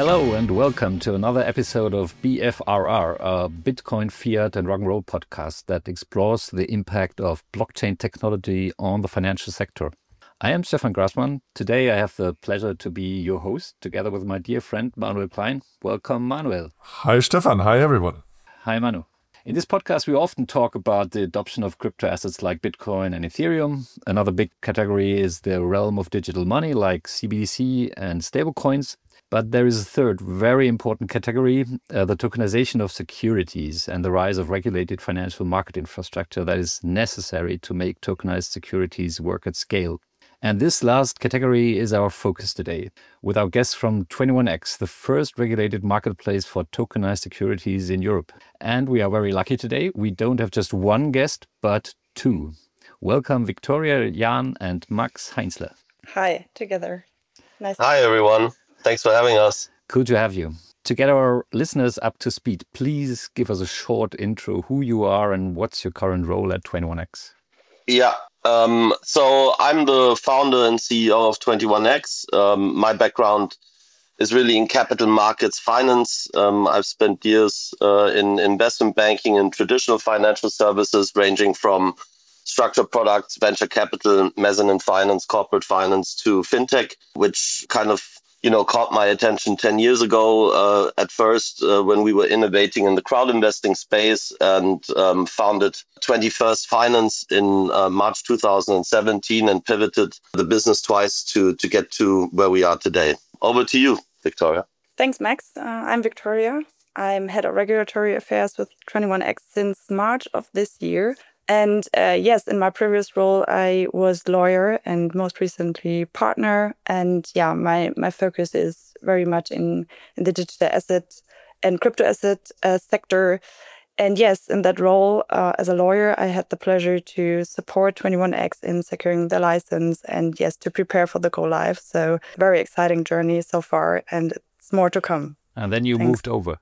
Hello and welcome to another episode of BFRR, a Bitcoin, Fiat and Rock and Roll podcast that explores the impact of blockchain technology on the financial sector. I am Stefan Grassmann. Today I have the pleasure to be your host together with my dear friend Manuel Klein. Welcome, Manuel. Hi, Stefan. Hi, everyone. Hi, Manu. In this podcast, we often talk about the adoption of crypto assets like Bitcoin and Ethereum. Another big category is the realm of digital money like CBDC and stablecoins. But there is a third very important category, the tokenization of securities and the rise of regulated financial market infrastructure that is necessary to make tokenized securities work at scale. And this last category is our focus today, with our guests from 21X, the first regulated marketplace for tokenized securities in Europe. And we are very lucky today. We don't have just one guest, but two. Welcome, Victoria Jahn and Max Heinzler. Hi, together. Nice. Hi, everyone. Thanks for having us. Cool to have you. To get our listeners up to speed, please give us a short intro, who you are and what's your current role at 21X. Yeah. So I'm the founder and CEO of 21X. My background is really in capital markets finance. I've spent years in investment banking and traditional financial services, ranging from structured products, venture capital, mezzanine finance, corporate finance to fintech, which kind of caught my attention 10 years ago at first when we were innovating in the crowd investing space and founded 21st Finance in March 2017 and pivoted the business twice to get to where we are today. Over to you, Victoria. Thanks, Max. I'm Victoria. I'm head of regulatory affairs with 21X since March of this year. And yes, in my previous role, I was lawyer and most recently partner. And yeah, my focus is very much in the digital asset and crypto asset sector. And yes, in that role as a lawyer, I had the pleasure to support 21X in securing the license and yes, to prepare for the go live. So very exciting journey so far and it's more to come. And then you moved over.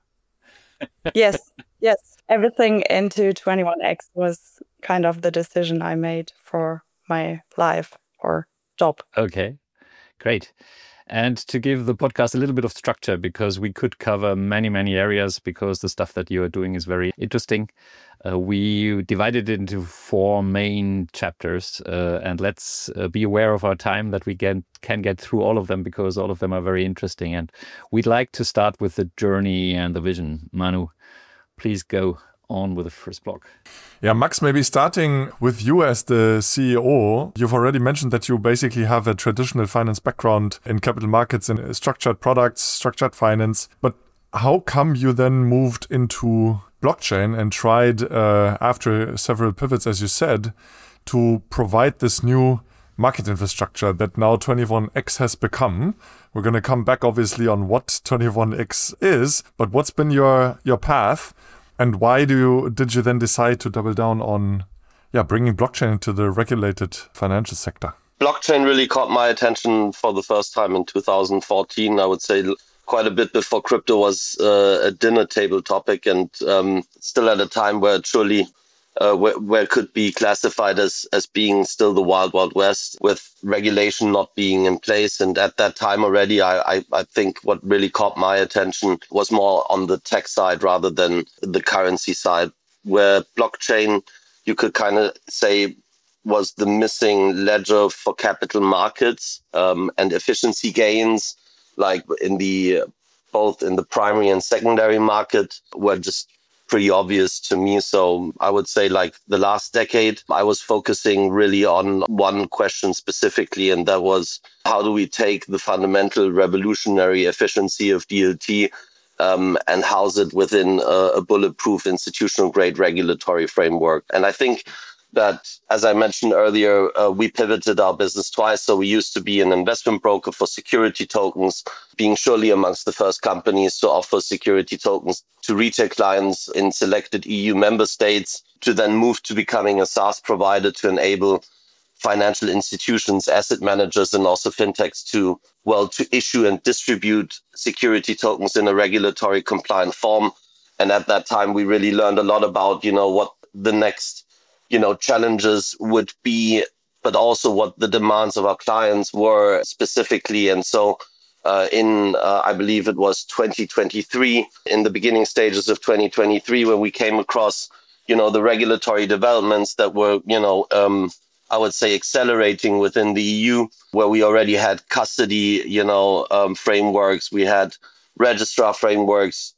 Yes. Everything into 21X was kind of the decision I made for my life or job. Okay, great. And to give the podcast a little bit of structure, because we could cover many, many areas, because the stuff that you are doing is very interesting. We divided it into 4 main chapters, and let's be aware of our time that we can get through all of them, because all of them are very interesting. And we'd like to start with the journey and the vision. Manu, please go on with the first block. Yeah, Max, maybe starting with you as the CEO, you've already mentioned that you basically have a traditional finance background in capital markets and structured products, structured finance. But how come you then moved into blockchain and tried, after several pivots, as you said, to provide this new market infrastructure that now 21X has become? We're going to come back, obviously, on what 21X is, but what's been your path? And why did you then decide to double down on bringing blockchain into the regulated financial sector? Blockchain really caught my attention for the first time in 2014. I would say quite a bit before crypto was a dinner table topic and still at a time where it truly where it could be classified as being still the wild, wild west with regulation not being in place. And at that time already, I think what really caught my attention was more on the tech side rather than the currency side, where blockchain, you could kind of say, was the missing ledger for capital markets and efficiency gains, like both in the primary and secondary market, were just pretty obvious to me. So I would say like the last decade, I was focusing really on one question specifically, and that was how do we take the fundamental revolutionary efficiency of DLT and house it within a bulletproof institutional grade regulatory framework. And I think that, as I mentioned earlier, we pivoted our business twice. So we used to be an investment broker for security tokens, being surely amongst the first companies to offer security tokens to retail clients in selected EU member states, to then move to becoming a SaaS provider to enable financial institutions, asset managers, and also fintechs to issue and distribute security tokens in a regulatory compliant form. And at that time, we really learned a lot about, what the next challenges would be, but also what the demands of our clients were specifically. And so I believe it was 2023, in the beginning stages of 2023, when we came across, the regulatory developments that were, I would say accelerating within the EU, where we already had custody, frameworks. We had registrar frameworks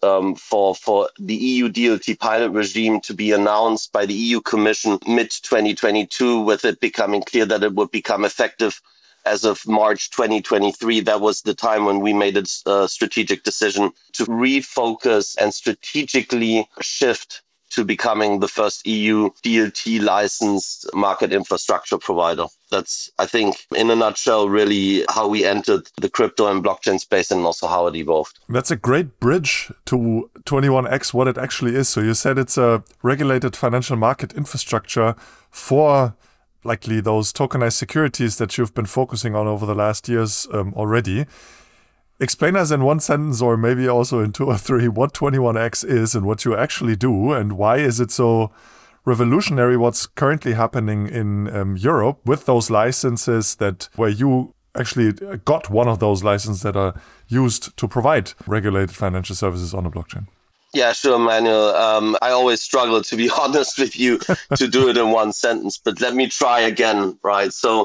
for the EU DLT pilot regime to be announced by the EU Commission mid-2022, with it becoming clear that it would become effective as of March 2023. That was the time when we made a strategic decision to refocus and strategically shift to becoming the first EU DLT licensed market infrastructure provider. That's, I think, in a nutshell, really how we entered the crypto and blockchain space and also how it evolved. That's a great bridge to 21X, what it actually is. So you said it's a regulated financial market infrastructure for likely those tokenized securities that you've been focusing on over the last years already. Explain us in one sentence, or maybe also in two or three, what 21X is and what you actually do, and why is it so revolutionary what's currently happening in Europe with those licenses where you actually got one of those licenses that are used to provide regulated financial services on a blockchain. Yeah, sure, Manuel. I always struggle, to be honest with you, to do it in one sentence, but let me try again, right? So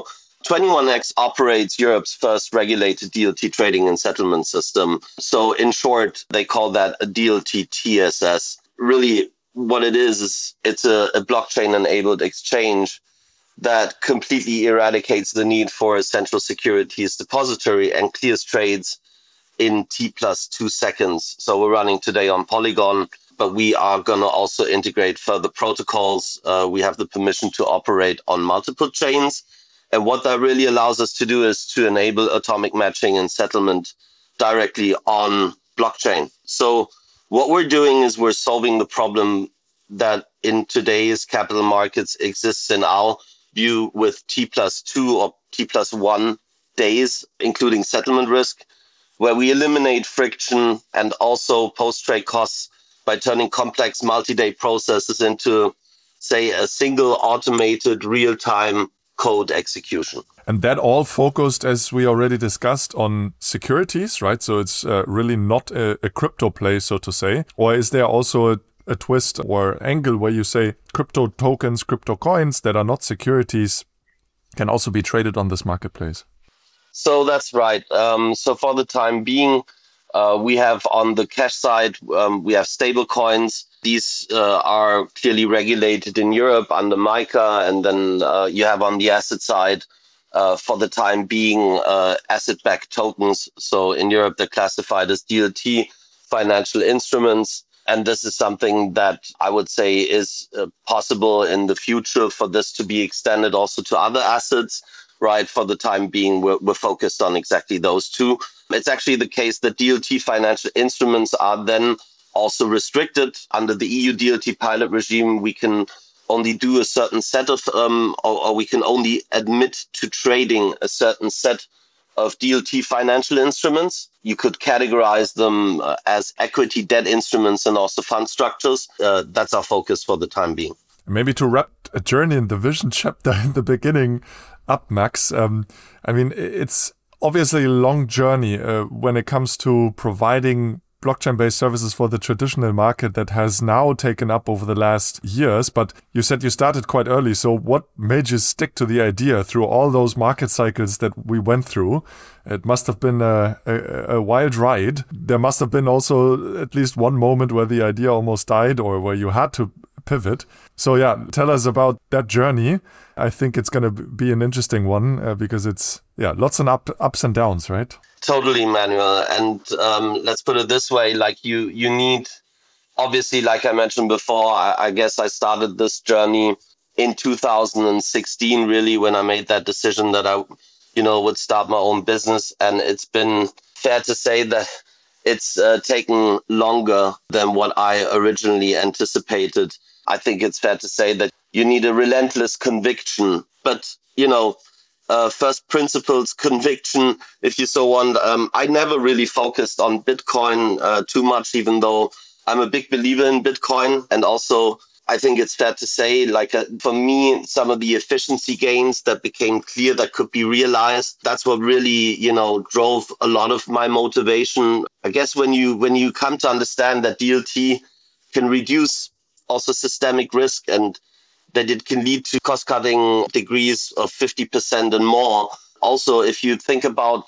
21X operates Europe's first regulated DLT trading and settlement system. So in short, they call that a DLT TSS. Really, what it is it's a blockchain-enabled exchange that completely eradicates the need for a central securities depository and clears trades in T+2 seconds. So we're running today on Polygon, but we are going to also integrate further protocols. We have the permission to operate on multiple chains. And what that really allows us to do is to enable atomic matching and settlement directly on blockchain. So what we're doing is we're solving the problem that in today's capital markets exists in our view with T+2 or T+1 days, including settlement risk, where we eliminate friction and also post-trade costs by turning complex multi-day processes into, say, a single automated real-time code execution. And that all focused, as we already discussed, on securities, right? So it's really not a crypto play, so to say. Or is there also a twist or angle where you say crypto tokens, crypto coins that are not securities can also be traded on this marketplace? So that's right. So for the time being, we have on the cash side, we have stable coins. These are clearly regulated in Europe under MiCA. And then you have on the asset side, for the time being, asset-backed tokens. So in Europe, they're classified as DLT financial instruments. And this is something that I would say is possible in the future for this to be extended also to other assets. Right. For the time being, we're focused on exactly those two. It's actually the case that DLT financial instruments are then also restricted under the EU DLT pilot regime. We can only do a certain set of, or we can only admit to trading a certain set of DLT financial instruments. You could categorize them as equity debt instruments and also fund structures. That's our focus for the time being. Maybe to wrap a journey in the vision chapter in the beginning up, Max. I mean, it's obviously a long journey when it comes to providing blockchain-based services for the traditional market that has now taken up over the last years. But you said you started quite early. So what made you stick to the idea through all those market cycles that we went through? It must have been a wild ride. There must have been also at least one moment where the idea almost died or where you had to pivot. So yeah, tell us about that journey. I think it's going to be an interesting one because it's lots of ups and downs, right? Totally, Manuel. And let's put it this way: like you need, obviously, like I mentioned before, I guess I started this journey in 2016, really, when I made that decision that I, would start my own business. And it's been fair to say that it's taken longer than what I originally anticipated. I think it's fair to say that you need a relentless conviction, but, first principles conviction, if you so want. I never really focused on Bitcoin too much, even though I'm a big believer in Bitcoin and also I think it's fair to say, for me, some of the efficiency gains that became clear that could be realized, that's what really, drove a lot of my motivation. I guess when you come to understand that DLT can reduce also systemic risk and that it can lead to cost-cutting degrees of 50% and more. Also, if you think about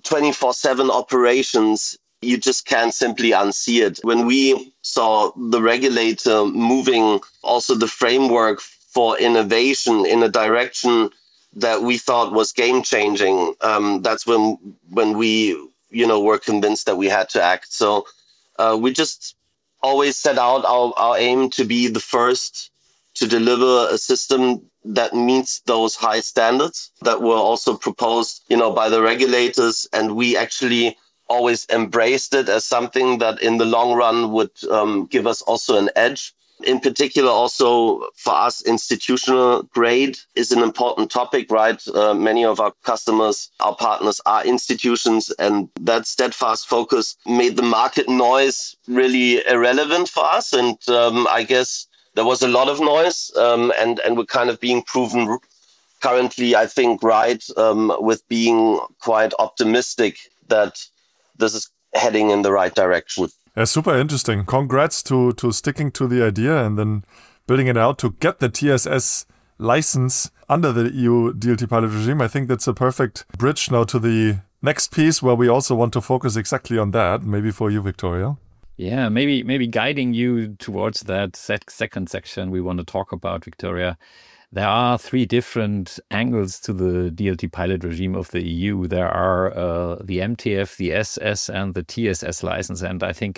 24/7 operations, you just can't simply unsee it. When we saw the regulator moving also the framework for innovation in a direction that we thought was game-changing, that's when we, were convinced that we had to act. So we just always set out our aim to be the first to deliver a system that meets those high standards that were also proposed, by the regulators. And we actually always embraced it as something that in the long run would give us also an edge. In particular, also for us, institutional grade is an important topic, right? Many of our customers, our partners are institutions, and that steadfast focus made the market noise really irrelevant for us. And I guess there was a lot of noise, and we're kind of being proven currently, I think, right, with being quite optimistic that this is heading in the right direction. Yeah, super interesting. Congrats to sticking to the idea and then building it out to get the TSS license under the EU DLT pilot regime. I think that's a perfect bridge now to the next piece where we also want to focus exactly on that. Maybe for you, Victoria. Yeah, maybe guiding you towards that second section we want to talk about, Victoria. There are three different angles to the DLT pilot regime of the EU. There are the MTF, the SS, and the TSS license. And I think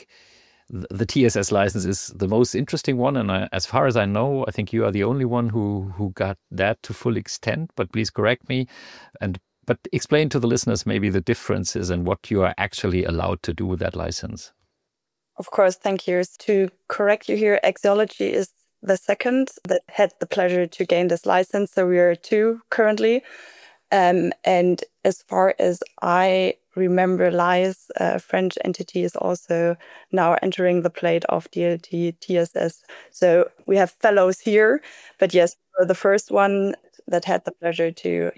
the TSS license is the most interesting one. And as far as I know, I think you are the only one who got that to full extent. But please correct me. But explain to the listeners maybe the differences and what you are actually allowed to do with that license. Of course, thank you. To correct you here, Axiology is the second that had the pleasure to gain this license. So we are two currently. And as far as I remember, LISE, a French entity, is also now entering the plate of DLT TSS. So we have fellows here. But yes, we're the first one that had the pleasure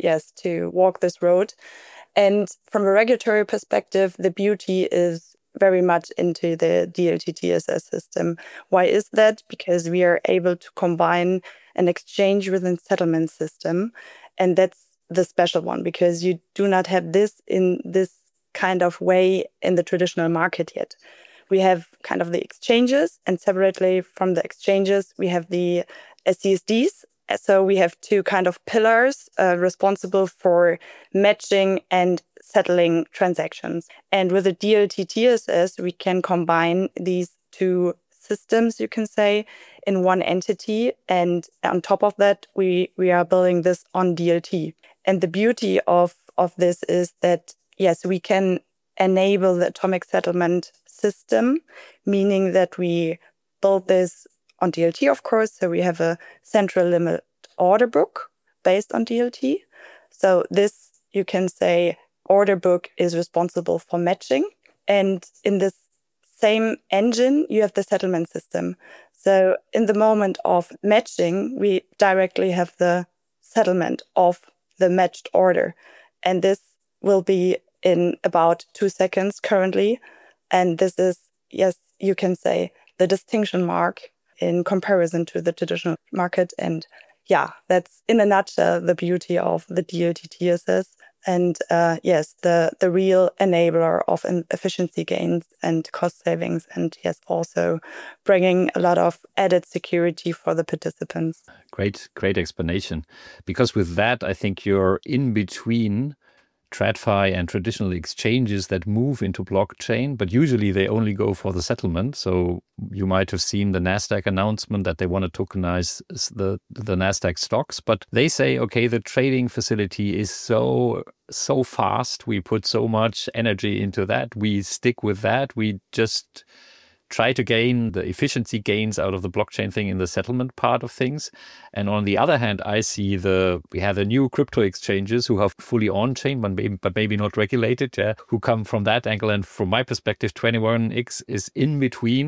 to walk this road. And from a regulatory perspective, the beauty is very much into the DLT TSS system. Why is that? Because we are able to combine an exchange with a settlement system. And that's the special one, because you do not have this in this kind of way in the traditional market yet. We have kind of the exchanges, and separately from the exchanges, we have the CSDs. So we have two kind of pillars responsible for matching and settling transactions. And with the DLT TSS, we can combine these two systems, you can say, in one entity. And on top of that, we are building this on DLT. And the beauty of this is that, yes, we can enable the atomic settlement system, meaning that we build this on DLT, of course. So we have a central limit order book based on DLT. So this, you can say, order book is responsible for matching. And in this same engine, you have the settlement system. So in the moment of matching, we directly have the settlement of the matched order. And this will be in about 2 seconds currently. And this is, yes, you can say, the distinction mark in comparison to the traditional market. And yeah, that's in a nutshell the beauty of the DLT TSS. And yes, the real enabler of efficiency gains and cost savings. And yes, also bringing a lot of added security for the participants. Great explanation. Because with that, I think you're in between TradFi and traditional exchanges that move into blockchain, but usually they only go for the settlement. So you might have seen the NASDAQ announcement that they want to tokenize the NASDAQ stocks, but they say, okay, the trading facility is so fast. We put so much energy into that. We stick with that. We just try to gain the efficiency gains out of the blockchain thing in the settlement part of things. And on the other hand, I see we have the new crypto exchanges who are fully on-chain, but maybe not regulated, who come from that angle. And from my perspective, 21X is in between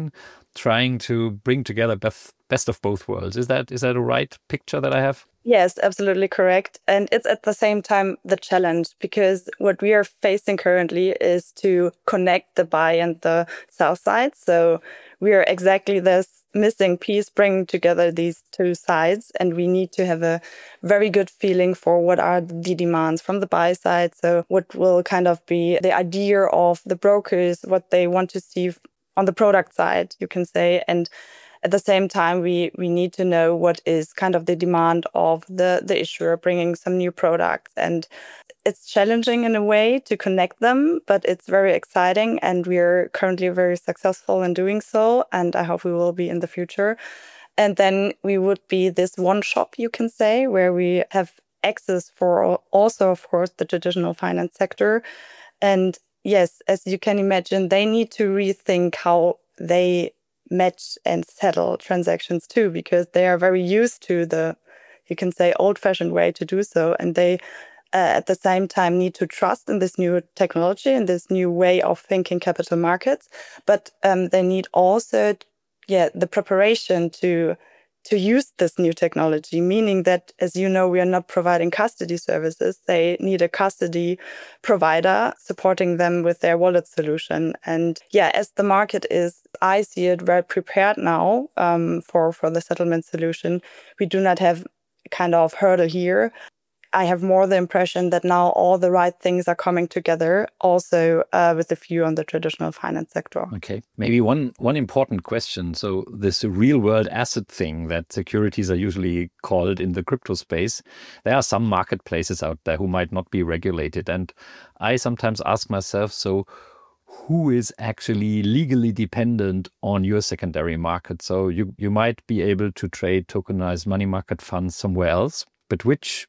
trying to bring together best of both worlds. Is that a right picture that I have? Yes, absolutely correct. And it's at the same time the challenge, because what we are facing currently is to connect the buy and the sell side. So we are exactly this missing piece bringing together these two sides. And we need to have a very good feeling for what are the demands from the buy side. So what will kind of be the idea of the brokers, what they want to see on the product side, you can say. And at the same time, we need to know what is kind of the demand of the issuer bringing some new products. And it's challenging in a way to connect them, but it's very exciting. And we're currently very successful in doing so. And I hope we will be in the future. And then we would be this one shop, you can say, where we have access for also, of course, the traditional finance sector. And yes, as you can imagine, they need to rethink how they match and settle transactions too, because they are very used to the, you can say, old-fashioned way to do so. And they, at the same time, need to trust in this new technology and this new way of thinking capital markets. But they need also, the preparation to use this new technology, meaning that, as you know, we are not providing custody services. They need a custody provider supporting them with their wallet solution. And as the market is, I see it well prepared now for the settlement solution. We do not have kind of hurdle here. I have more the impression that now all the right things are coming together, also with a view on the traditional finance sector. Okay, maybe one important question. So this real world asset thing that securities are usually called in the crypto space, there are some marketplaces out there who might not be regulated. And I sometimes ask myself, so who is actually legally dependent on your secondary market? So you might be able to trade tokenized money market funds somewhere else, but which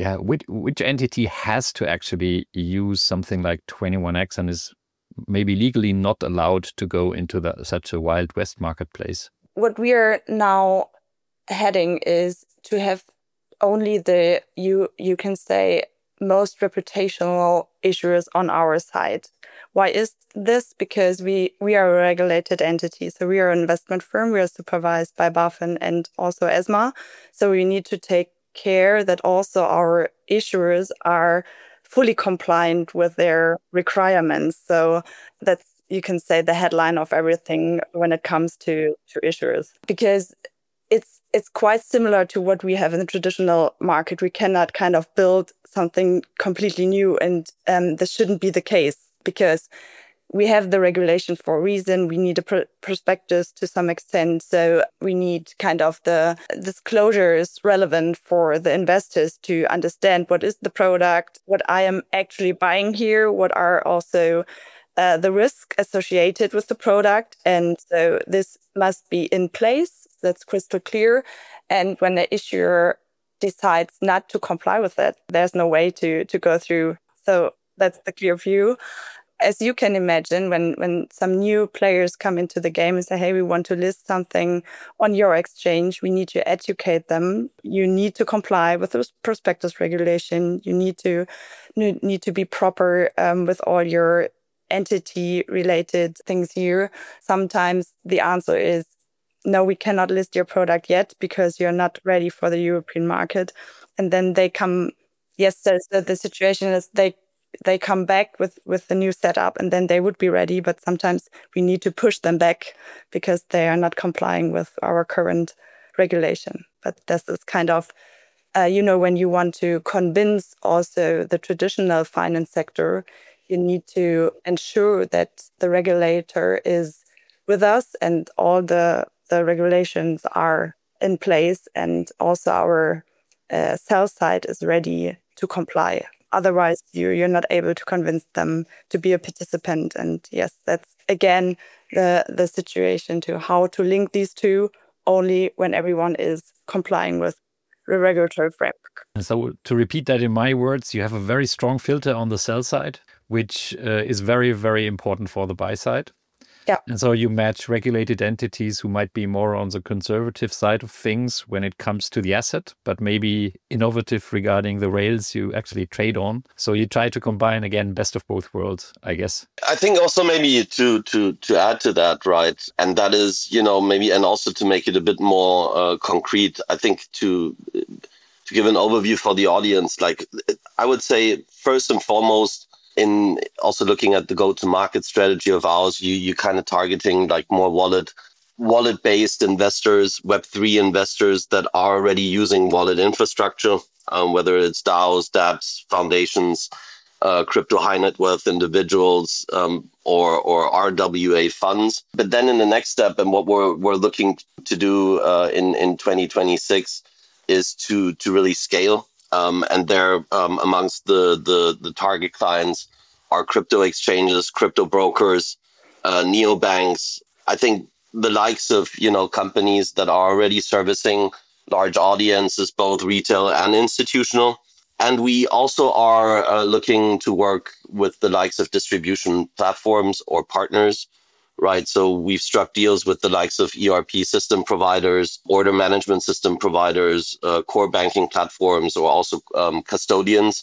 entity has to actually use something like 21X and is maybe legally not allowed to go into such a Wild West marketplace? What we are now heading is to have only the, you can say, most reputational issuers on our side. Why is this? Because we are a regulated entity. So we are an investment firm. We are supervised by BaFin and also ESMA. So we need to take care that also our issuers are fully compliant with their requirements. So that's, you can say, the headline of everything when it comes to issuers, because it's quite similar to what we have in the traditional market. We cannot kind of build something completely new, and this shouldn't be the case, because we have the regulation for a reason. We need a prospectus to some extent. So we need kind of the disclosures relevant for the investors to understand what is the product, what I am actually buying here, what are also the risks associated with the product. And so this must be in place. That's crystal clear. And when the issuer decides not to comply with it, there's no way to go through. So that's the clear view. As you can imagine, when some new players come into the game and say, hey, we want to list something on your exchange, we need to educate them. You need to comply with the prospectus regulation. You need to be proper with all your entity-related things here. Sometimes the answer is, no, we cannot list your product yet because you're not ready for the European market. And then they come, the situation is they come back with the new setup, and then they would be ready. But sometimes we need to push them back because they are not complying with our current regulation. But this is kind of, when you want to convince also the traditional finance sector, you need to ensure that the regulator is with us and all the regulations are in place, and also our sell side is ready to comply. Otherwise, you're not able to convince them to be a participant. And yes, that's again the situation to how to link these two only when everyone is complying with the regulatory framework. So to repeat that in my words, you have a very strong filter on the sell side, which is very, very important for the buy side. Yeah. And so you match regulated entities who might be more on the conservative side of things when it comes to the asset, but maybe innovative regarding the rails you actually trade on. So you try to combine, again, best of both worlds, I guess. I think also maybe to add to that, right? And that is, maybe, and also to make it a bit more concrete, I think to give an overview for the audience, like I would say first and foremost, in also looking at the go-to-market strategy of ours, you kind of targeting like more wallet-based investors, Web3 investors that are already using wallet infrastructure, whether it's DAOs, dApps, foundations, crypto high net worth individuals, or RWA funds. But then in the next step, and what we're looking to do in 2026 is to really scale. And there, amongst the target clients are crypto exchanges, crypto brokers, neobanks. I think the likes of, companies that are already servicing large audiences, both retail and institutional. And we also are looking to work with the likes of distribution platforms or partners, right? So we've struck deals with the likes of ERP system providers, order management system providers, core banking platforms, or also custodians.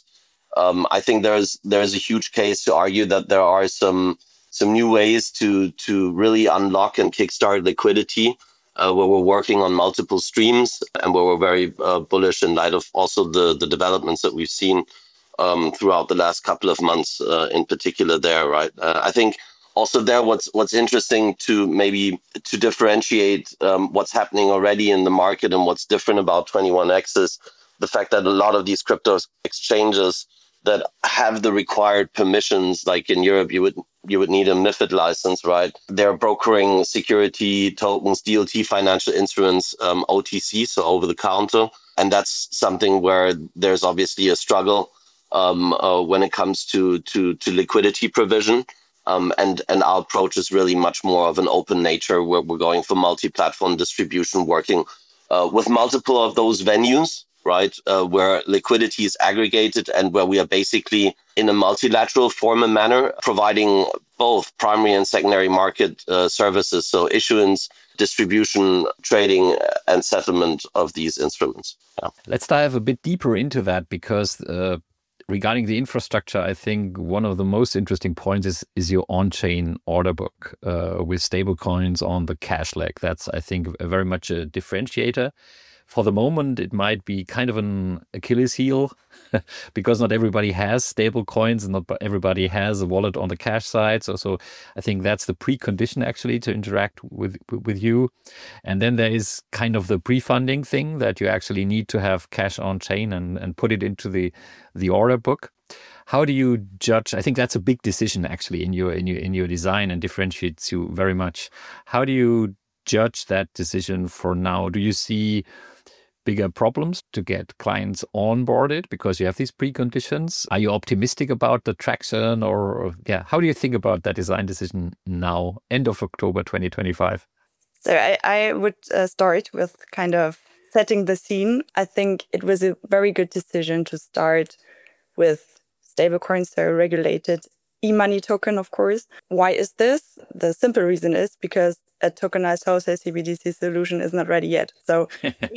I think there's a huge case to argue that there are some new ways to really unlock and kickstart liquidity, where we're working on multiple streams and where we're very bullish in light of also the developments that we've seen throughout the last couple of months, in particular there, right? I think also there, what's interesting to maybe to differentiate what's happening already in the market and what's different about 21X is the fact that a lot of these crypto exchanges that have the required permissions, like in Europe, you would need a MiFID license, right? They're brokering security tokens, DLT financial instruments, OTC, so over the counter. And that's something where there's obviously a struggle when it comes to liquidity provision. And our approach is really much more of an open nature, where we're going for multi-platform distribution, working with multiple of those venues, right, where liquidity is aggregated and where we are basically in a multilateral form and manner providing both primary and secondary market services, so issuance, distribution, trading, and settlement of these instruments. Yeah. Let's dive a bit deeper into that, because regarding the infrastructure, I think one of the most interesting points is your on-chain order book with stablecoins on the cash leg. That's, I think, very much a differentiator. For the moment, it might be kind of an Achilles heel because not everybody has stable coins and not everybody has a wallet on the cash side. So I think that's the precondition actually to interact with you. And then there is kind of the pre-funding thing that you actually need to have cash on chain and put it into the order book. How do you judge? I think that's a big decision actually in your design and differentiates you very much. How do you judge that decision for now? Do you see bigger problems to get clients onboarded because you have these preconditions? Are you optimistic about the traction, or how do you think about that design decision now, end of October 2025? So I would start with kind of setting the scene. I think it was a very good decision to start with stablecoins, so regulated e-money token, of course. Why is this? The simple reason is because a tokenized wholesale CBDC solution is not ready yet. So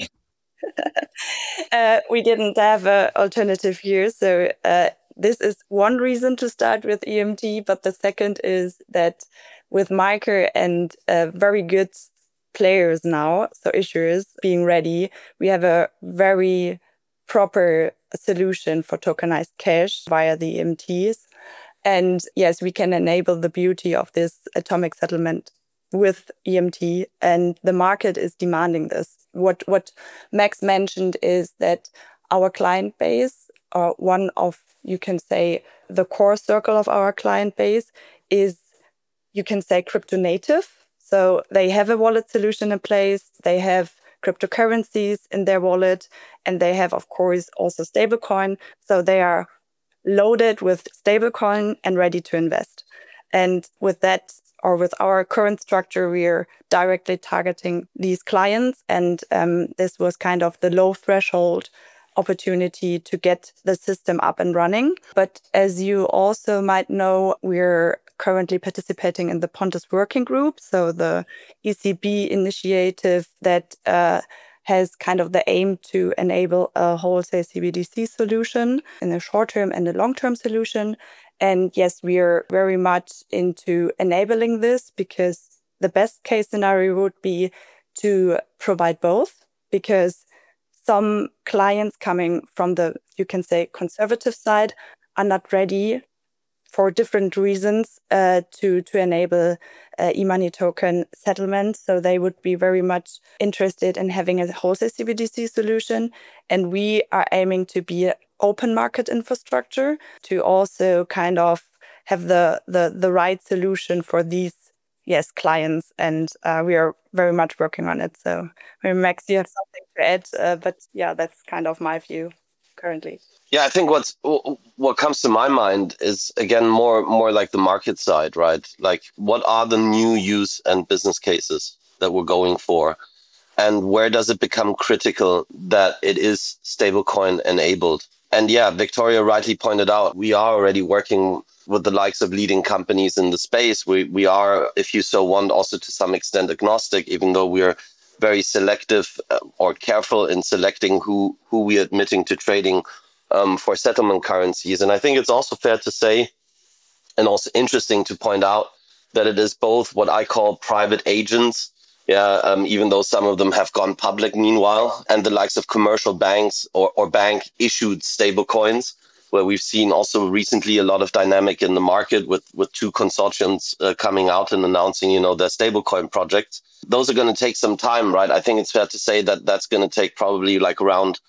we didn't have an alternative here. So this is one reason to start with EMT. But the second is that with Maker and very good players now, so issuers being ready, we have a very proper solution for tokenized cash via the EMTs. And yes, we can enable the beauty of this atomic settlement with EMT, and the market is demanding this. What Max mentioned is that our client base, or one of, you can say, the core circle of our client base is, you can say, crypto native. So they have a wallet solution in place, they have cryptocurrencies in their wallet, and they have, of course, also stablecoin. So they are loaded with stablecoin and ready to invest. And with that, or with our current structure, we are directly targeting these clients. And this was kind of the low threshold opportunity to get the system up and running. But as you also might know, we're currently participating in the Pontus Working Group, so the ECB initiative that has kind of the aim to enable a wholesale CBDC solution in a short-term and a long-term solution. And yes, we are very much into enabling this because the best case scenario would be to provide both, because some clients coming from the, you can say, conservative side are not ready for different reasons to enable e-money token settlement. So they would be very much interested in having a wholesale CBDC solution. And we are aiming to be an open market infrastructure to also kind of have the right solution for these clients. And we are very much working on it. So maybe Max, you have something to add, but yeah, that's kind of my view currently. Yeah, I think what comes to my mind is, again, more like the market side, right? Like, what are the new use and business cases that we're going for? And where does it become critical that it is stablecoin enabled? And yeah, Victoria rightly pointed out, we are already working with the likes of leading companies in the space. We are, if you so want, also to some extent agnostic, even though we're very selective or careful in selecting who we are admitting to trading for settlement currencies. And I think it's also fair to say, and also interesting to point out, that it is both what I call private agents, even though some of them have gone public meanwhile, and the likes of commercial banks or bank-issued stablecoins, where we've seen also recently a lot of dynamic in the market with two consortiums coming out and announcing, their stablecoin projects. Those are going to take some time, right? I think it's fair to say that that's going to take probably like around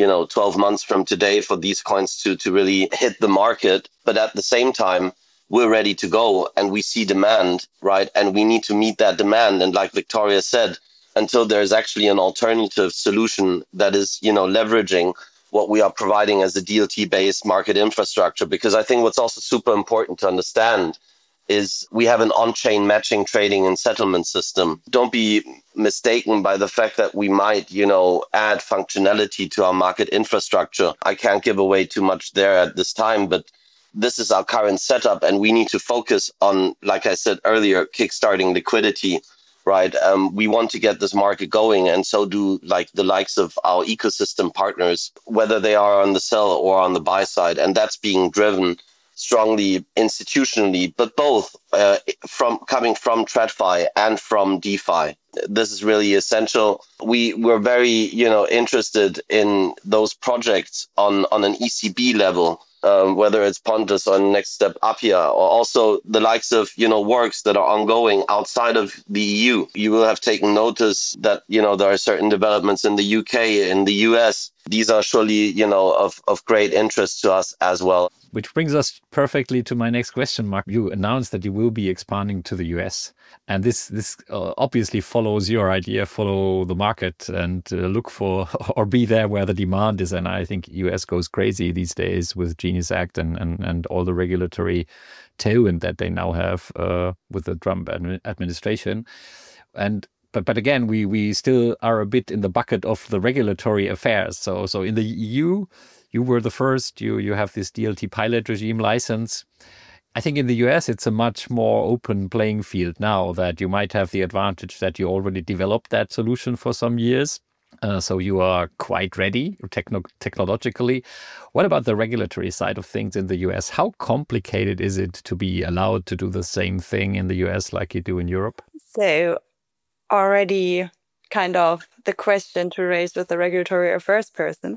12 months from today for these coins to really hit the market. But at the same time, we're ready to go and we see demand, right? And we need to meet that demand. And like Victoria said, until there's actually an alternative solution that is, leveraging what we are providing as a DLT-based market infrastructure. Because I think what's also super important to understand is we have an on-chain matching, trading, and settlement system. Don't be mistaken by the fact that we might, add functionality to our market infrastructure. I can't give away too much there at this time, but this is our current setup, and we need to focus on, like I said earlier, kickstarting liquidity, right? We want to get this market going, and so do like the likes of our ecosystem partners, whether they are on the sell or on the buy side, and that's being driven strongly institutionally, but both coming from TradFi and from DeFi. This is really essential. We're very, interested in those projects on an ECB level, whether it's Pontus or Next Step Appia, or also the likes of, works that are ongoing outside of the EU. You will have taken notice that, there are certain developments in the UK, in the US. These are surely, of great interest to us as well. Which brings us perfectly to my next question, Mark. You announced that you will be expanding to the US. And this obviously follows your idea, follow the market and look for or be there where the demand is. And I think US goes crazy these days with Genius Act and all the regulatory tailwind that they now have with the Trump administration. But again, we still are a bit in the bucket of the regulatory affairs. So in the EU, you were the first, you have this DLT pilot regime license. I think in the US, it's a much more open playing field now, that you might have the advantage that you already developed that solution for some years. So you are quite ready technologically. What about the regulatory side of things in the US? How complicated is it to be allowed to do the same thing in the US like you do in Europe? So already kind of the question to raise with the regulatory affairs person.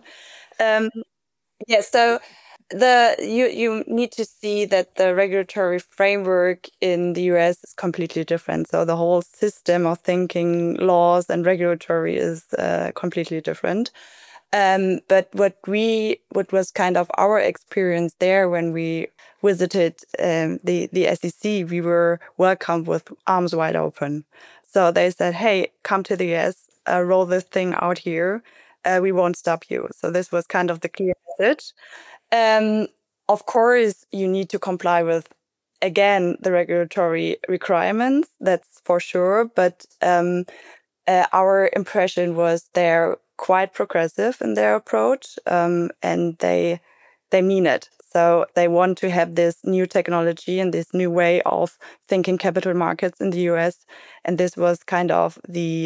So you need to see that the regulatory framework in the US is completely different. So the whole system of thinking, laws and regulatory is completely different. But what was kind of our experience there when we visited the SEC, we were welcomed with arms wide open. So they said, hey, come to the US, roll this thing out here. We won't stop you. So this was kind of the clear message. Of course, you need to comply with, again, the regulatory requirements. That's for sure. But our impression was they're quite progressive in their approach, and they mean it. So they want to have this new technology and this new way of thinking capital markets in the US. And this was kind of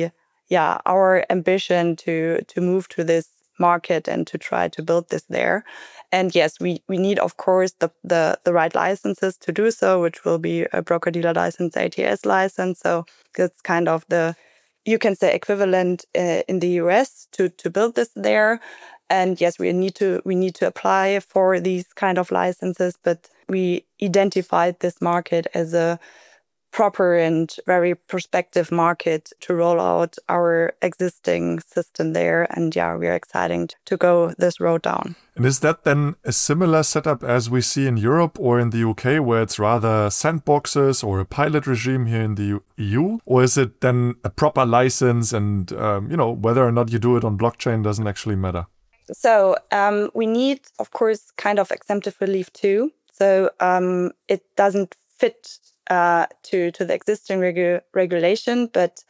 our ambition to move to this market and to try to build this there. And yes, we need, of course, the right licenses to do so, which will be a broker-dealer license, ATS license. So that's kind of the, you can say, equivalent in the US to build this there. And yes, we need to apply for these kind of licenses, but we identified this market as a proper and very prospective market to roll out our existing system there. And yeah, we are excited to go this road down. And is that then a similar setup as we see in Europe or in the UK, where it's rather sandboxes or a pilot regime here in the EU? Or is it then a proper license and, whether or not you do it on blockchain doesn't actually matter? So we need, of course, kind of exemptive relief too. So it doesn't fit to the existing regulation, but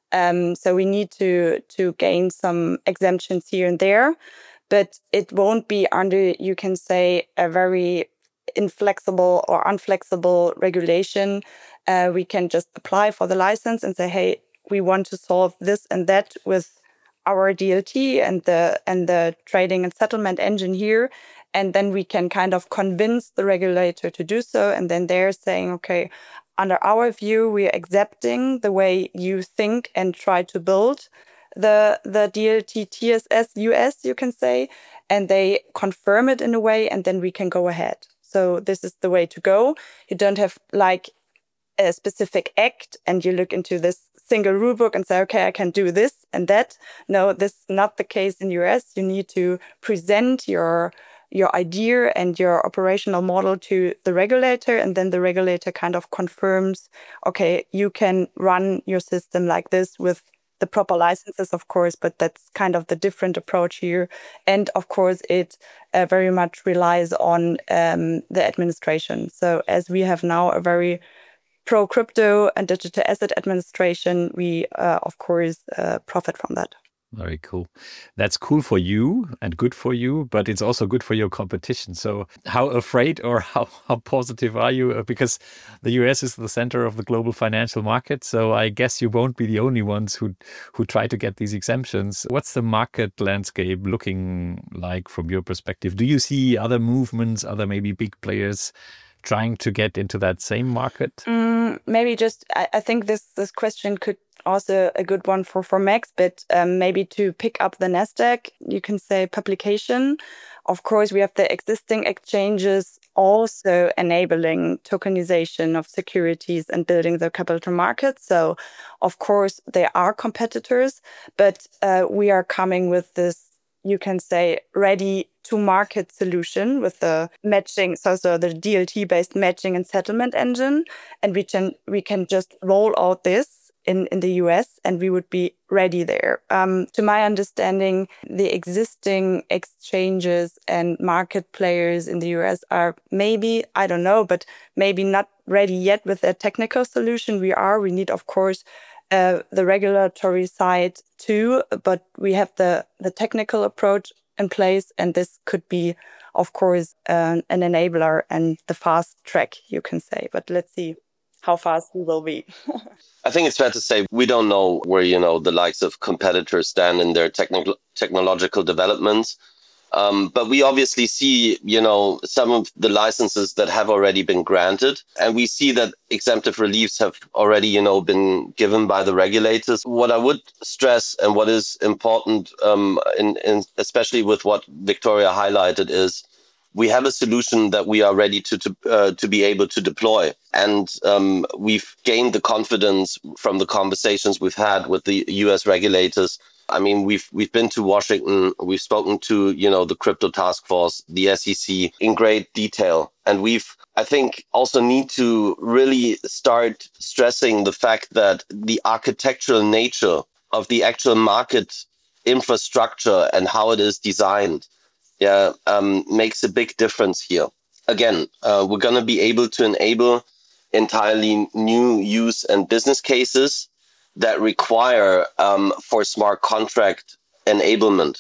so we need to gain some exemptions here and there, but it won't be under, you can say, a very inflexible or unflexible regulation. We can just apply for the license and say, hey, we want to solve this and that with our DLT and the trading and settlement engine here. And then we can kind of convince the regulator to do so. And then they're saying, okay, under our view, we are accepting the way you think and try to build the DLT TSS US, you can say, and they confirm it in a way, and then we can go ahead. So this is the way to go. You don't have like a specific act and you look into this single rulebook and say, okay, I can do this and that. No, this is not the case in US. You need to present your idea and your operational model to the regulator, and then the regulator kind of confirms, okay, you can run your system like this with the proper licenses, of course, but that's kind of the different approach here. And of course, it very much relies on the administration. So as we have now a very pro-crypto and digital asset administration, we, of course, profit from that. Very cool. That's cool for you and good for you, but it's also good for your competition. So how afraid or how positive are you? Because the US is the center of the global financial market. So I guess you won't be the only ones who try to get these exemptions. What's the market landscape looking like from your perspective? Do you see other movements, other maybe big players trying to get into that same market? Maybe just, I think this question could also a good one for Max, but maybe to pick up the NASDAQ, you can say publication. Of course, we have the existing exchanges also enabling tokenization of securities and building the capital market. So, of course, they are competitors, but we are coming with this, you can say, ready to market solution with the matching, so the DLT-based matching and settlement engine. And we can just roll out this in the US and we would be ready there. To my understanding, the existing exchanges and market players in the US are maybe, I don't know, but maybe not ready yet with a technical solution. We need, of course, the regulatory side too, but we have the technical approach in place, and this could be, of course, an enabler and the fast track, you can say. But let's see how fast we will be. I think it's fair to say we don't know where, the likes of competitors stand in their technological developments. But we obviously see, some of the licenses that have already been granted. And we see that exemptive reliefs have already, been given by the regulators. What I would stress and what is important, especially with what Victoria highlighted, is we have a solution that we are ready to be able to deploy. And we've gained the confidence from the conversations we've had with the US regulators. I mean, we've been to Washington, we've spoken to, the crypto task force, the SEC in great detail. And I think, also need to really start stressing the fact that the architectural nature of the actual market infrastructure and how it is designed makes a big difference here. Again, we're going to be able to enable entirely new use and business cases that require for smart contract enablement.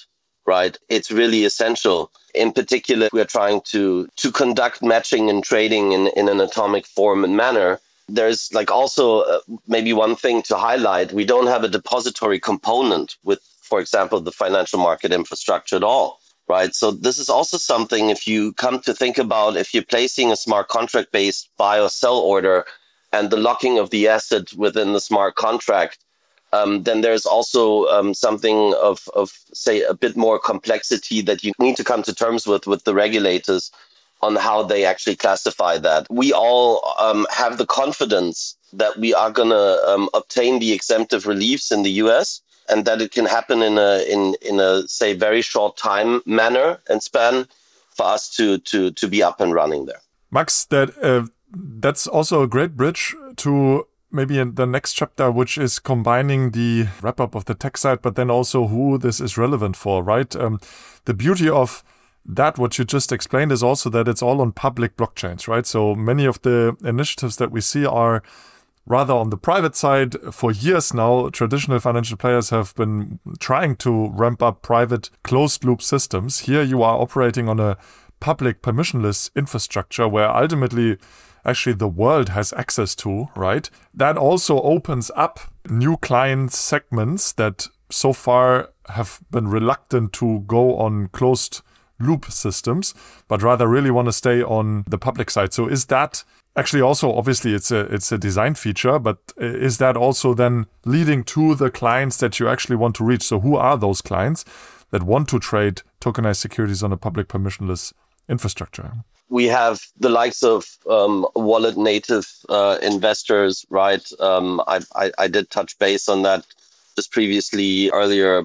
right? It's really essential. In particular, we're trying to conduct matching and trading in an atomic form and manner. There's also maybe one thing to highlight. We don't have a depository component with, for example, the financial market infrastructure at all, right? So this is also something, if you come to think about, if you're placing a smart contract-based buy or sell order and the locking of the asset within the smart contract, then there's also something of, say, a bit more complexity that you need to come to terms with the regulators on how they actually classify that. We all have the confidence that we are going to obtain the exemptive reliefs in the US, and that it can happen in a say very short time manner and span for us to be up and running there. Max, that's also a great bridge to maybe in the next chapter, which is combining the wrap up of the tech side, but then also who this is relevant for, right? The beauty of that, what you just explained, is also that it's all on public blockchains, right? So many of the initiatives that we see are rather on the private side. For years now, traditional financial players have been trying to ramp up private closed loop systems. Here you are operating on a public permissionless infrastructure where ultimately actually the world has access to, right? That also opens up new client segments that so far have been reluctant to go on closed loop systems, but rather really want to stay on the public side. So is that actually also, obviously it's a design feature, but is that also then leading to the clients that you actually want to reach? So who are those clients that want to trade tokenized securities on a public permissionless infrastructure? We have the likes of wallet native investors, right? I did touch base on that just previously earlier.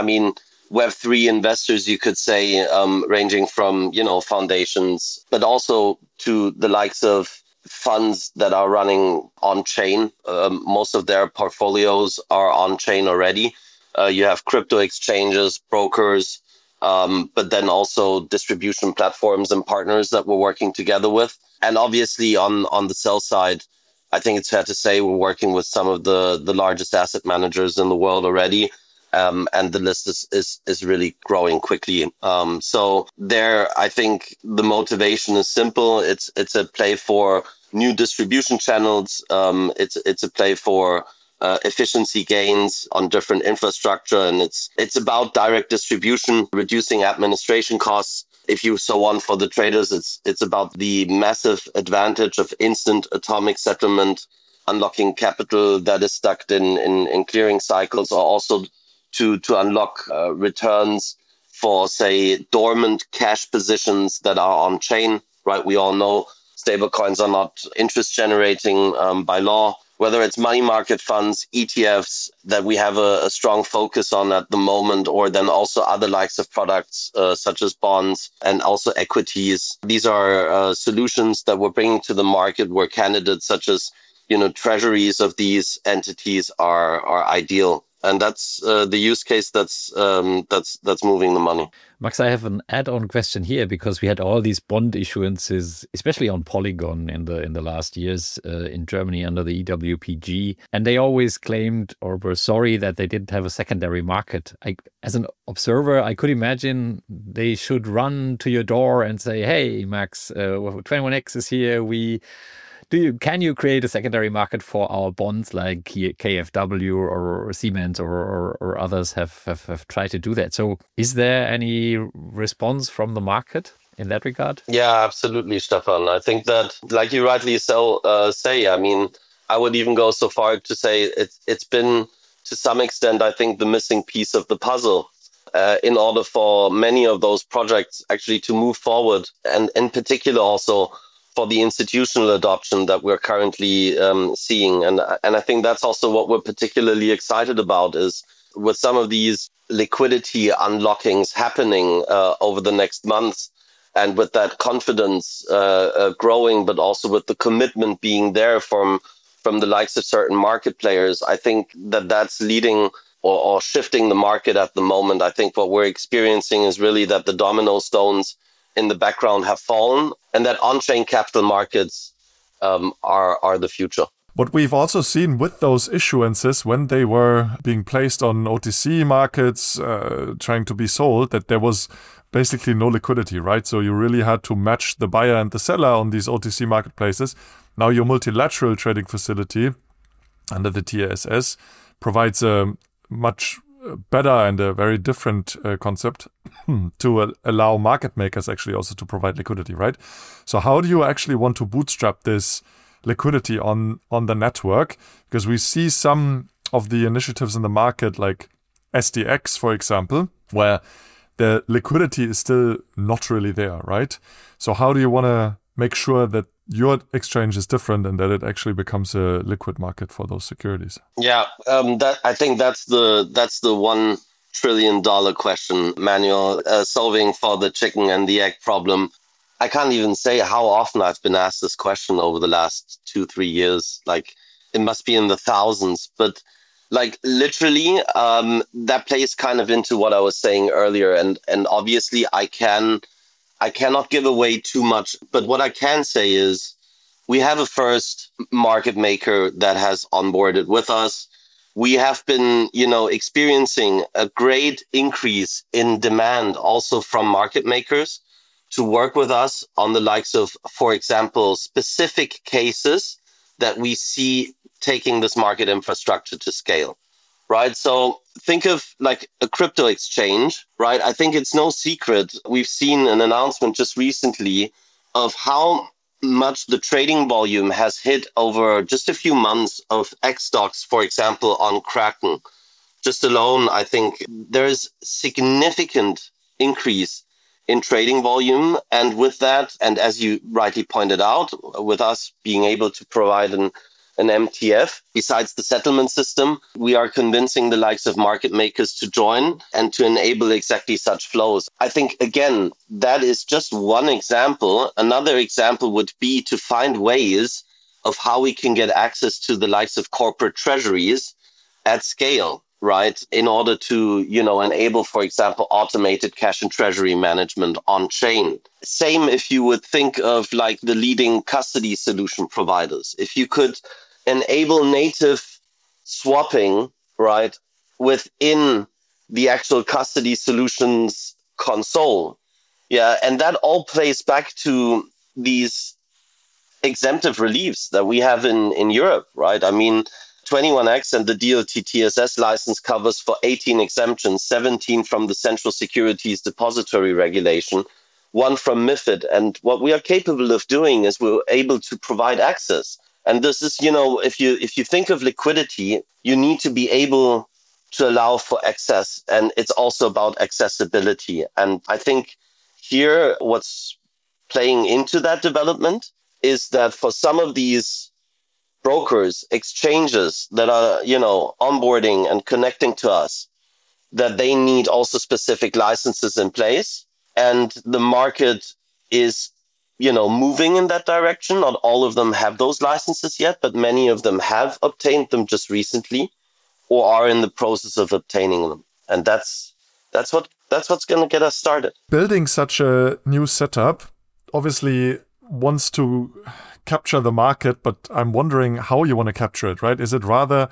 Web3 investors, you could say, ranging from, foundations, but also to the likes of funds that are running on chain. Most of their portfolios are on chain already. You have crypto exchanges, brokers, but then also distribution platforms and partners that we're working together with. And obviously on the sell side, I think it's fair to say we're working with some of the largest asset managers in the world already. And the list is really growing quickly. So there, I think the motivation is simple. It's a play for new distribution channels. It's a play for efficiency gains on different infrastructure, and it's about direct distribution, reducing administration costs. If you so want for the traders, it's about the massive advantage of instant atomic settlement, unlocking capital that is stuck in clearing cycles, or also to unlock returns for, say, dormant cash positions that are on chain, right? We all know stablecoins are not interest generating by law, whether it's money market funds, ETFs that we have a strong focus on at the moment, or then also other likes of products such as bonds and also equities. These are solutions that we're bringing to the market where candidates such as, treasuries of these entities are ideal. And that's the use case that's moving the money. Max, I have an add-on question here because we had all these bond issuances, especially on Polygon in the last years in Germany under the EWPG, and they always claimed or were sorry that they didn't have a secondary market. As an observer, I could imagine they should run to your door and say, "Hey, Max, 21X is here. Can you create a secondary market for our bonds like KfW or Siemens or others have tried to do that?" So is there any response from the market in that regard? Yeah, absolutely, Stefan. I think that, like you rightly say, I would even go so far to say it's been, to some extent, I think, the missing piece of the puzzle in order for many of those projects actually to move forward, and in particular also for the institutional adoption that we're currently seeing. And I think that's also what we're particularly excited about, is with some of these liquidity unlockings happening over the next months, and with that confidence growing, but also with the commitment being there from the likes of certain market players, I think that's leading or shifting the market at the moment. I think what we're experiencing is really that the domino stones in the background have fallen, and that on-chain capital markets are the future. What we've also seen with those issuances when they were being placed on OTC markets, trying to be sold, that there was basically no liquidity, right? So you really had to match the buyer and the seller on these OTC marketplaces. Now your multilateral trading facility under the TSS provides a much better and a very different concept to allow market makers actually also to provide liquidity, right? So how do you actually want to bootstrap this liquidity on the network? Because we see some of the initiatives in the market like SDX, for example, where the liquidity is still not really there, right? So how do you want to make sure that your exchange is different and that it actually becomes a liquid market for those securities? Yeah, I think that's the $1 trillion question, Manuel, solving for the chicken and the egg problem. I can't even say how often I've been asked this question over the last 2-3 years. Like, it must be in the thousands, but like literally, that plays kind of into what I was saying earlier. And obviously I cannot give away too much, but what I can say is we have a first market maker that has onboarded with us. We have been, experiencing a great increase in demand also from market makers to work with us on the likes of, for example, specific cases that we see taking this market infrastructure to scale, right? So think of like a crypto exchange, right? I think it's no secret. We've seen an announcement just recently of how much the trading volume has hit over just a few months of X stocks, for example, on Kraken. Just alone, I think there is significant increase in trading volume. And with that, and as you rightly pointed out, with us being able to provide an MTF, besides the settlement system, we are convincing the likes of market makers to join and to enable exactly such flows. I think, again, that is just one example. Another example would be to find ways of how we can get access to the likes of corporate treasuries at scale, right? In order to, enable, for example, automated cash and treasury management on chain. Same if you would think of like the leading custody solution providers. If you could enable native swapping, right, within the actual custody solutions console. Yeah, and that all plays back to these exemptive reliefs that we have in Europe, right? I mean, 21X and the DLT TSS license covers for 18 exemptions, 17 from the Central Securities Depository Regulation, 1 from MiFID. And what we are capable of doing is we're able to provide access. And this is, if you think of liquidity, you need to be able to allow for access. And it's also about accessibility. And I think here what's playing into that development is that for some of these brokers, exchanges that are, onboarding and connecting to us, that they need also specific licenses in place. And the market is, moving in that direction. Not all of them have those licenses yet, but many of them have obtained them just recently or are in the process of obtaining them. And that's what's going to get us started. Building such a new setup obviously wants to capture the market, but I'm wondering how you want to capture it, right? Is it rather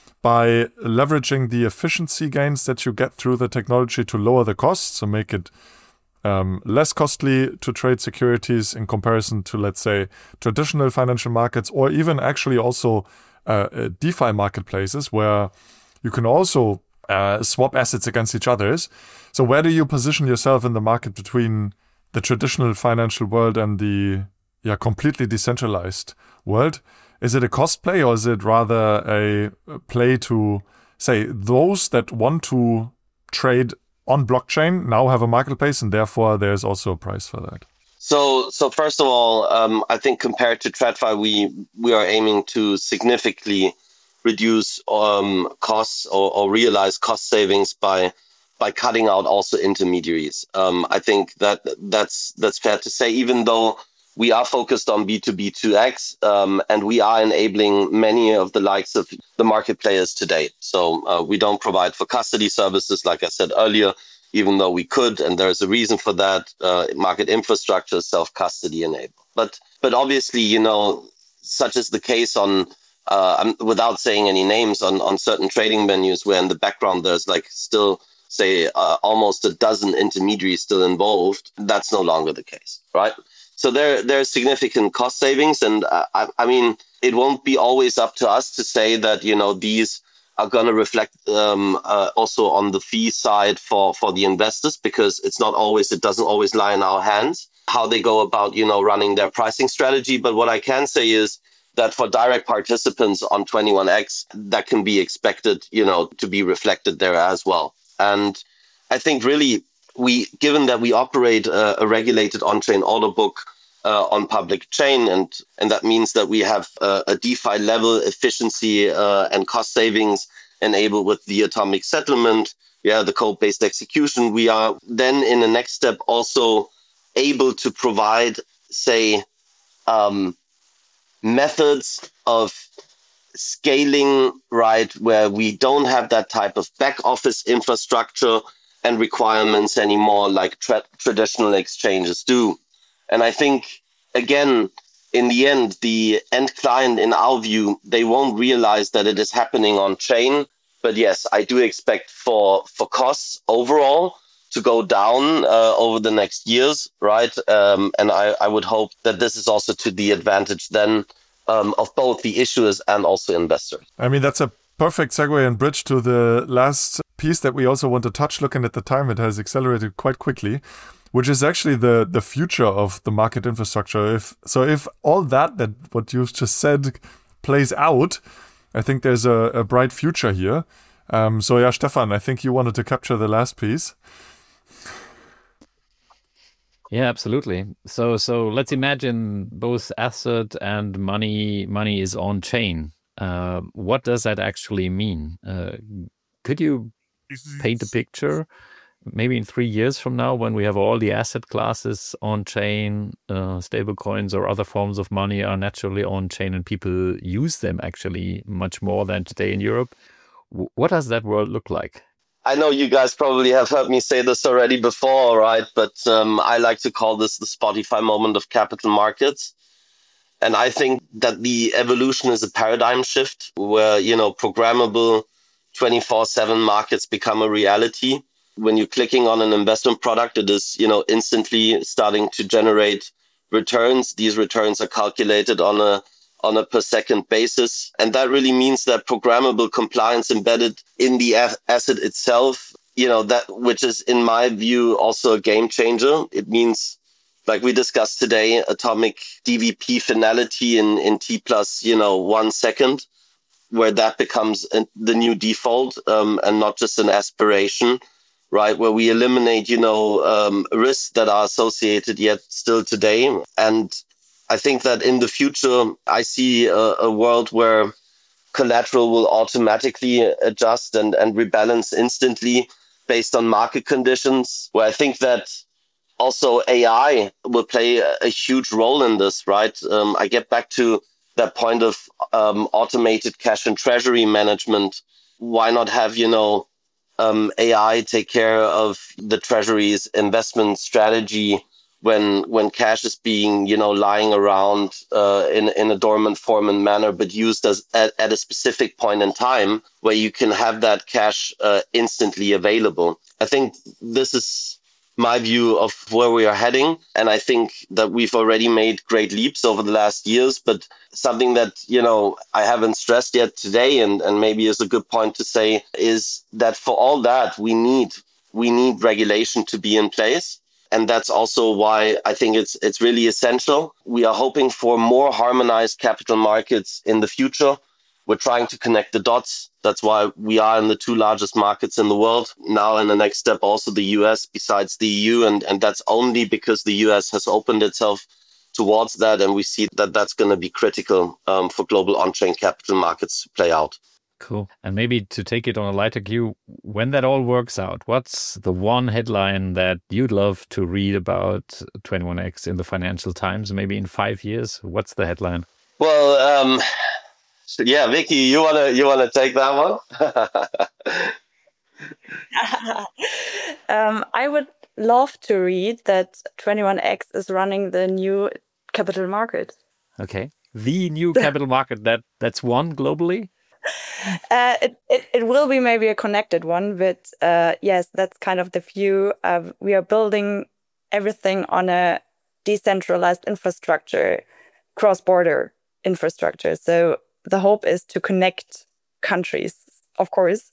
by leveraging the efficiency gains that you get through the technology to lower the costs, so make it less costly to trade securities in comparison to, let's say, traditional financial markets, or even actually also DeFi marketplaces where you can also swap assets against each other's. So where do you position yourself in the market between the traditional financial world and the completely decentralized world? Is it a cost play, or is it rather a play to say those that want to trade on blockchain now have a marketplace, and therefore there's also a price for that? So first of all, I think compared to TradFi, we are aiming to significantly reduce costs or realize cost savings by cutting out also intermediaries. I think that's fair to say, even though we are focused on B2B2X, and we are enabling many of the likes of the market players today. So we don't provide for custody services, like I said earlier, even though we could, and there's a reason for that. Market infrastructure is self-custody enabled. But obviously, such is the case on without saying any names, on certain trading venues where in the background there's like still, say, almost a dozen intermediaries still involved. That's no longer the case, right? So there's significant cost savings. And I mean, it won't be always up to us to say that, these are going to reflect also on the fee side for the investors, because it doesn't always lie in our hands how they go about, running their pricing strategy. But what I can say is that for direct participants on 21X, that can be expected, to be reflected there as well. And I think really given that we operate a regulated on-chain order book on public chain, and that means that we have a DeFi level efficiency and cost savings enabled with the atomic settlement, the code-based execution, we are then in the next step also able to provide, say, methods of scaling, right, where we don't have that type of back office infrastructure and requirements anymore like traditional exchanges do. And I think, again, in the end, the end client, in our view, they won't realize that it is happening on chain. But yes, I do expect for costs overall to go down over the next years, right? And I would hope that this is also to the advantage then of both the issuers and also investors. I mean, that's a perfect segue and bridge to the last piece that we also want to touch. Looking at the time, it has accelerated quite quickly, which is actually the future of the market infrastructure. If all that what you've just said plays out, I think there's a bright future here. Stefan, I think you wanted to capture the last piece. Yeah, absolutely. So let's imagine both asset and money is on chain. What does that actually mean? Could you paint a picture? Maybe in 3 years from now, when we have all the asset classes on chain, stable coins or other forms of money are naturally on chain and people use them actually much more than today in Europe. What does that world look like? I know you guys probably have heard me say this already before, right? But I like to call this the Spotify moment of capital markets. And I think that the evolution is a paradigm shift where, programmable 24/7 markets become a reality. When you're clicking on an investment product, it is, instantly starting to generate returns. These returns are calculated on a per second basis. And that really means that programmable compliance embedded in the asset itself, that which is, in my view, also a game changer. It means, like we discussed today, atomic DVP finality in T plus, 1 second, where that becomes the new default and not just an aspiration, right? Where we eliminate, risks that are associated yet still today. And I think that in the future, I see a world where collateral will automatically adjust and rebalance instantly based on market conditions, where I think that also AI will play a huge role in this, right? I get back to that point of automated cash and treasury management. Why not have, AI take care of the treasury's investment strategy when cash is being, lying around in a dormant form and manner, but used at a specific point in time where you can have that cash instantly available. I think this is my view of where we are heading. And I think that we've already made great leaps over the last years, but something that, I haven't stressed yet today and maybe is a good point to say is that for all that we need regulation to be in place. And that's also why I think it's really essential. We are hoping for more harmonized capital markets in the future. We're trying to connect the dots. That's why we are in the 2 largest markets in the world. Now, in the next step, also the US besides the EU. And that's only because the US has opened itself towards that. And we see that that's going to be critical for global on-chain capital markets to play out. Cool. And maybe to take it on a lighter cue, when that all works out, what's the one headline that you'd love to read about 21X in the Financial Times, maybe in 5 years? What's the headline? Well, yeah, Vicky, you wanna take that one? I would love to read that 21X is running the new capital market. Okay. the new capital market that's one globally? It will be maybe a connected one, but yes, that's kind of the view. We are building everything on a decentralized infrastructure, cross-border infrastructure. So the hope is to connect countries, of course,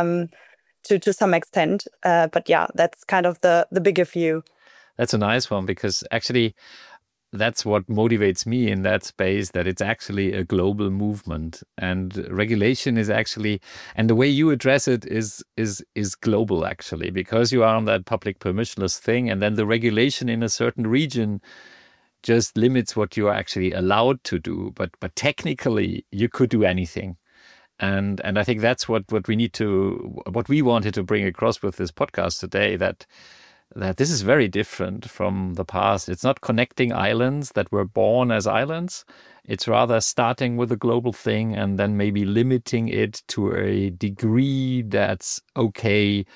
to some extent. But yeah, that's kind of the bigger view. That's a nice one, because actually that's what motivates me in that space, that it's actually a global movement, and regulation is actually, and the way you address it is global actually, because you are on that public permissionless thing, and then the regulation in a certain region just limits what you are actually allowed to do. But technically you could do anything. And I think that's what we wanted to bring across with this podcast today, that this is very different from the past. It's not connecting islands that were born as islands. It's rather starting with a global thing and then maybe limiting it to a degree that's okay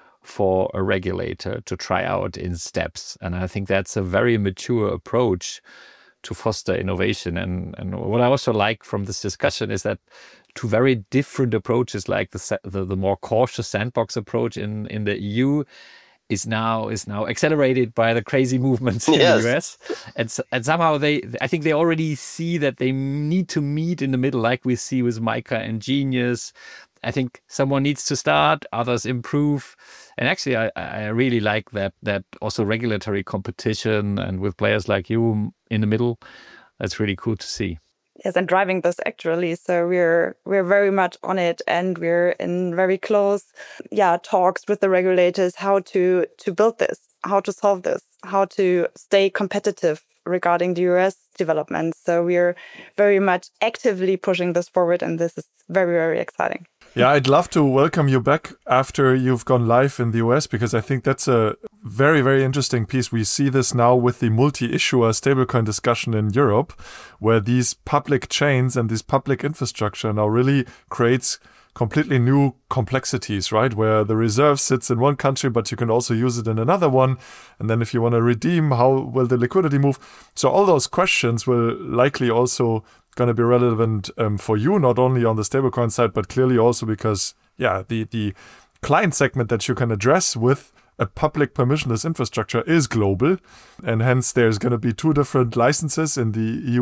for a regulator to try out in steps. And I think that's a very mature approach to foster innovation. And what I also like from this discussion is that two very different approaches, like the more cautious sandbox approach in the EU, is now accelerated by the crazy movements in the US, and somehow I think they already see that they need to meet in the middle, like we see with MiCA and Genius. I think someone needs to start, others improve, and actually I really like that also regulatory competition, and with players like you in the middle, that's really cool to see. Yes, and driving this actually. So we're very much on it, and we're in very close talks with the regulators how to build this, how to solve this, how to stay competitive regarding the US developments. So we're very much actively pushing this forward, and this is very, very exciting. Yeah, I'd love to welcome you back after you've gone live in the US, because I think that's a very, very interesting piece. We see this now with the multi-issuer stablecoin discussion in Europe, where these public chains and this public infrastructure now really creates completely new complexities, right? Where the reserve sits in one country, but you can also use it in another one. And then if you want to redeem, how will the liquidity move? So all those questions will likely also going to be relevant for you, not only on the stablecoin side, but clearly also because, the client segment that you can address with a public permissionless infrastructure is global. And hence there's going to be two different licenses in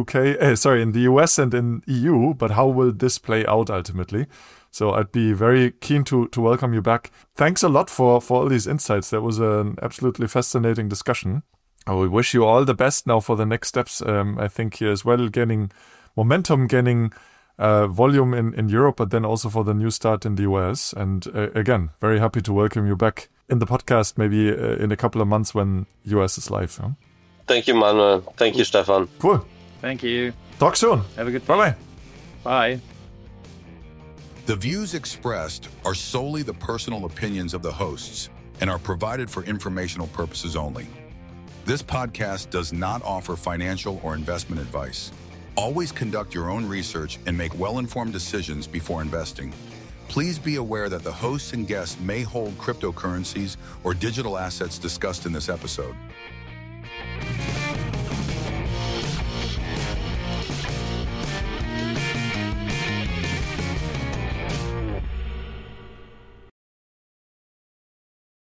the in the US and in EU. But how will this play out ultimately? So I'd be very keen to welcome you back. Thanks a lot for all these insights. That was an absolutely fascinating discussion. We wish you all the best now for the next steps. I think here as well, gaining momentum, gaining volume in Europe, but then also for the new start in the US. And again, very happy to welcome you back in the podcast, maybe in a couple of months when US is live. Huh? Thank you, Manuel. Thank you, Stefan. Cool. Thank you. Talk soon. Have a good day. Bye-bye. Bye. The views expressed are solely the personal opinions of the hosts and are provided for informational purposes only. This podcast does not offer financial or investment advice. Always conduct your own research and make well-informed decisions before investing. Please be aware that the hosts and guests may hold cryptocurrencies or digital assets discussed in this episode.